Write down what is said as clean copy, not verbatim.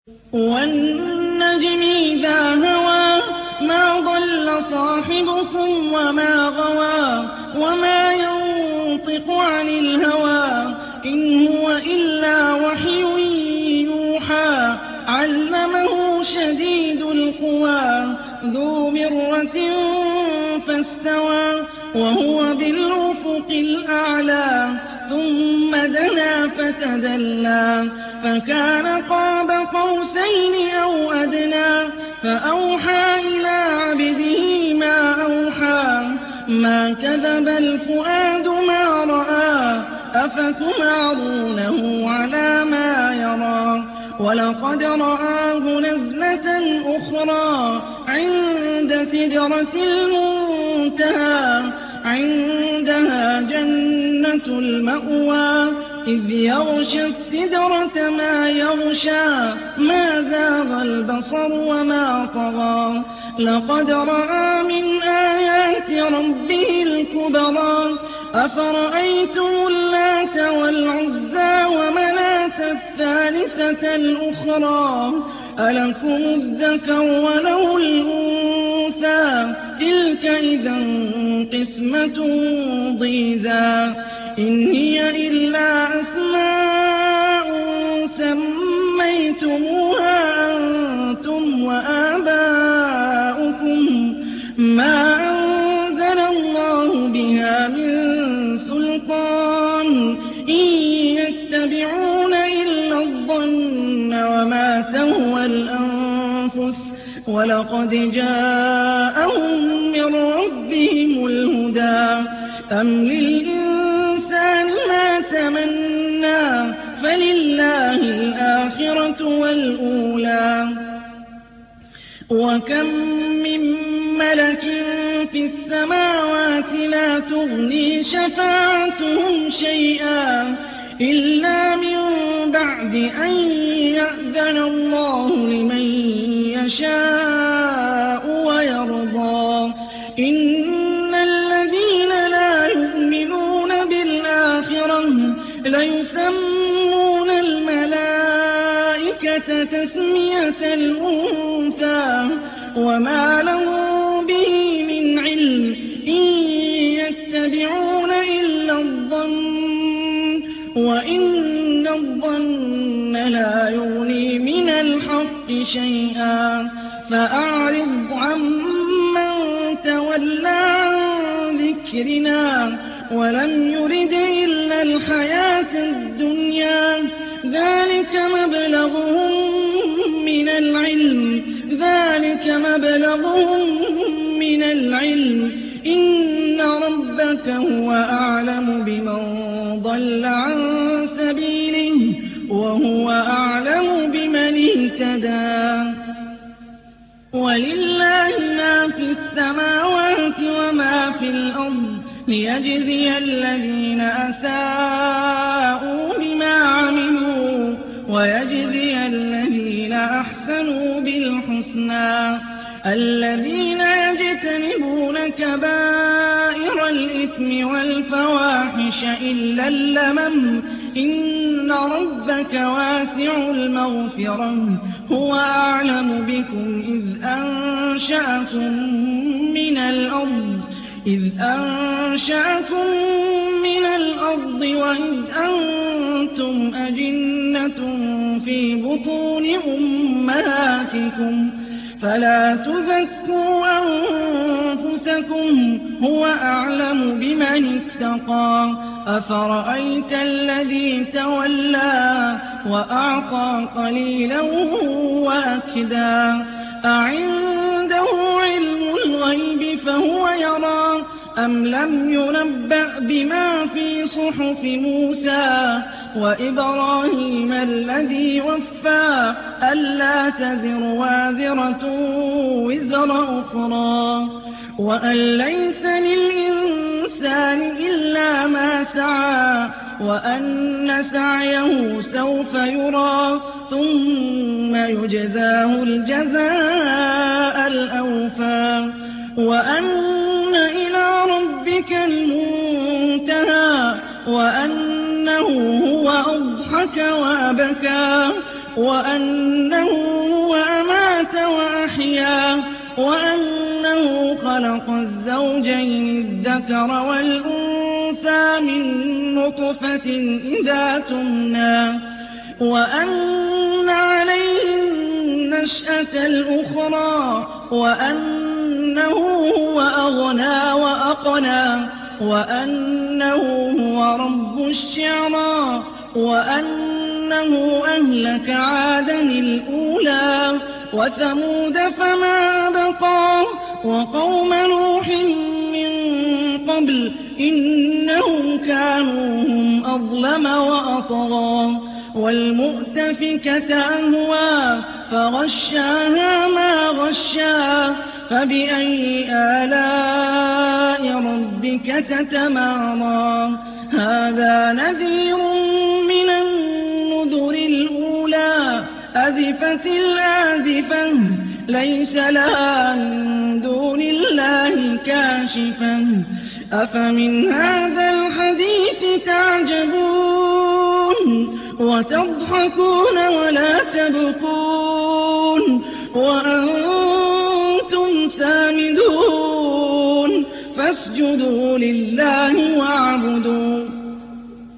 وَالنَّجْمِ إِذَا هَوَىٰ مَا ضَلَّ صَاحِبُكُمْ وَمَا غَوَىٰ وَمَا يَنطِقُ عَنِ الْهَوَىٰ إِنْ هُوَ إِلَّا وَحْيٌ يُوحَىٰ عَلَّمَهُ شَدِيدُ الْقُوَىٰ ذُو مِرَّةٍ فَاسْتَوَىٰ وَهُوَ بِالْأُفُقِ الْأَعْلَىٰ ثُمَّ دَنَا فَتَدَلَّىٰ فَكَانَ قَابَ قَوْسَيْنِ أَوْ أَدْنَىٰ فَأَوْحَىٰ إِلَىٰ عَبْدِهِ مَا أَوْحَىٰ مَا كَذَبَ الْفُؤَادُ مَا رَأَىٰ أَفَتُمَارُونَهُ عَلَىٰ مَا يَرَىٰ وَلَقَدْ رَآهُ نَزْلَةً أُخْرَىٰ عِندَ سِدْرَةِ الْمُنتَهَىٰ عِندَهَا جَنَّةُ الْمَأْوَىٰ إِذْ يَغْشَى السِّدْرَةَ مَا يَغْشَىٰ مَا زَاغَ الْبَصَرُ وَمَا طَغَىٰ لَقَدْ رَأَىٰ مِنْ آيَاتِ رَبِّهِ الْكُبْرَىٰ أَفَرَأَيْتُمُ اللَّاتَ وَالْعُزَّىٰ وَمَنَاةَ الثَّالِثَةَ الْأُخْرَىٰ أَلَكُمُ الذَّكَرُ وَلَهُ الْأُنثَىٰ تِلْكَ إِذًا قِسْمَةٌ ضِيزَىٰ إِنْ هِيَ إِلَّا أَسْمَاءٌ سَمَّيْتُمُوهَا أَنتُمْ وَآبَاؤُكُم مَّا أَنزَلَ اللَّهُ بِهَا مِن سُلْطَانٍ إِن يَتَّبِعُونَ إِلَّا الظَّنَّ وَمَا تَهْوَى الْأَنفُسُ وَلَقَدْ جَاءَهُم مِّن رَّبِّهِمُ الْهُدَىٰ أَمْ لِلْإِنسَانِ مَا تَمَنَّىٰ فَلِلَّهِ الْآخِرَةُ وَالْأُولَىٰ وَكَم مِّن مَّلَكٍ فِي السَّمَاوَاتِ لَا تُغْنِي شَفَاعَتُهُمْ شَيْئًا إِلَّا مِن بَعْدِ أَن يَأْذَنَ اللَّهُ لِمَن يَشَاءُ وَيَرْضَىٰ إِنَّ الَّذِينَ لَا يُؤْمِنُونَ بِالْآخِرَةِ لَيُسَمُّونَ الْمَلَائِكَةَ تَسْمِيَةَ الْأُنثَىٰ وَمَا لَهُم بِهِ مِنْ عِلْمٍ إِن يَتَّبِعُونَ إِلَّا الظَّنَّ وَإِنَّ الظَّنَّ لَا يُغْنِي مِنَ الْحَقِّ شَيْئًا فَأَعْرِضْ عَمَّن تَوَلَّىٰ عَن ذِكْرِنَا وَلَمْ يُرِدْ إِلَّا الْحَيَاةَ الدُّنْيَا ذَٰلِكَ مَبْلَغُهُم مِّنَ الْعِلْمِ إِنَّ رَبَّكَ هُوَ أَعْلَمُ بِمَن ضَلَّ عَن سَبِيلِهِ وَهُوَ أَعْلَمُ بِمَنِ اهْتَدَىٰ وَلِلَّهِ مَا فِي السَّمَاوَاتِ وَمَا فِي الْأَرْضِ لِيَجْزِيَ الَّذِينَ أَسَاءُوا بِمَا عَمِلُوا وَيَجْزِيَ الَّذِينَ أَحْسَنُوا بِالْحُسْنَىٰ الَّذِينَ يَجْتَنِبُونَ كَبَائِرَ الْإِثْمِ وَالْفَوَاحِشَ إِلَّا اللَّمَمَ إِنَّ رَبَّكَ وَاسِعُ الْمَغْفِرَةِ هُوَ أَعْلَمُ بِكُمْ إِذْ أَنشَأَكُم مِّنَ الْأَرْضِ وَإِذْ أَنتُمْ أَجِنَّةٌ فِي بُطُونِ أُمَّهَاتِكُمْ فَلَا تُزَكُّوا أَنفُسَكُمْ هُوَ أَعْلَمُ بِمَنِ اتَّقَىٰ أَفَرَأَيْتَ الَّذِي تَوَلَّىٰ وَأَعْطَىٰ قَلِيلًا وَأَكْدَىٰ أَعِندَهُ عِلْمُ الْغَيْبِ فَهُوَ يَرَىٰ أَمْ لَمْ يُنَبَّأْ بِمَا فِي صُحُفِ مُوسَىٰ وَإِبْرَاهِيمَ الَّذِي وَفَّىٰ أَلَّا تَزِرُ وَازِرَةٌ وِزْرَ أُخْرَىٰ وَأَن لَّيْسَ لِلْإِنسَانِ إِلَّا مَا سَعَىٰ وَأَنَّ سَعْيَهُ سَوْفَ يُرَىٰ ثُمَّ يُجْزَاهُ الْجَزَاءَ الْأَوْفَىٰ وَأَنَّ إِلَىٰ رَبِّكَ الْمُنتَهَىٰ وَأَنَّهُ هُوَ أَضْحَكَ وَأَبْكَىٰ وَأَنَّهُ وأنه خلق الزوجين الذكر والأنثى من نطفة إذا تمنى وأن عليه النشأة الأخرى وأنه هو أغنى وأقنى وأنه هو رب الشعرى وأنه أهلك عادا الأولى وثمود فما أبقى وقوم نوح من قبل إنهم كانوا هم أظلم وأطغى والمؤتفكة أهوى فغشاها ما غشا فبأي آلاء ربك تتمارى هذا نذير من النذر الأولى أزفت الآزفة ليس لها من دون الله كاشفة أفمن هذا الحديث تعجبون وتضحكون ولا تبكون وأنتم سامدون فاسجدوا لله واعبدوا